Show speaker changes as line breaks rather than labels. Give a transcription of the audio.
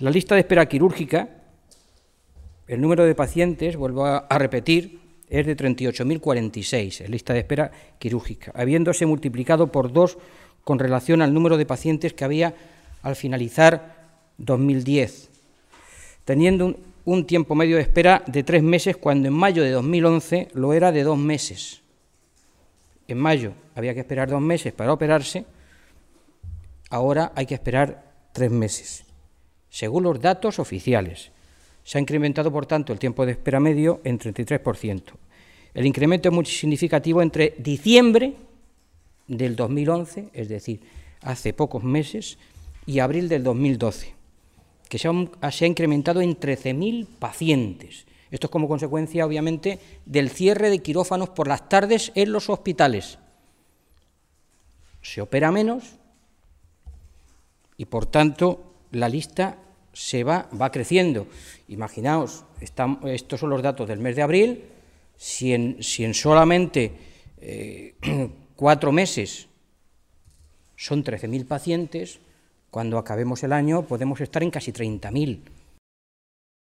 La lista de espera quirúrgica, el número de pacientes, vuelvo a repetir, es de 38.046, en lista de espera quirúrgica, habiéndose multiplicado por 2 con relación al número de pacientes que había al finalizar 2010, teniendo un tiempo medio de espera de 3 meses, cuando en mayo de 2011 lo era de 2 meses. En mayo había que esperar 2 meses para operarse, ahora hay que esperar 3 meses, según los datos oficiales. Se ha incrementado, por tanto, el tiempo de espera medio en 33%. El incremento es muy significativo entre diciembre del 2011, es decir, hace pocos meses, y abril del 2012, que se ha incrementado en 13.000 pacientes. Esto es como consecuencia, obviamente, del cierre de quirófanos por las tardes en los hospitales. Se opera menos y, por tanto, la lista va creciendo. Imaginaos, estos son los datos del mes de abril, si en solamente 4 meses son 13.000 pacientes, cuando acabemos el año podemos estar en casi 30.000.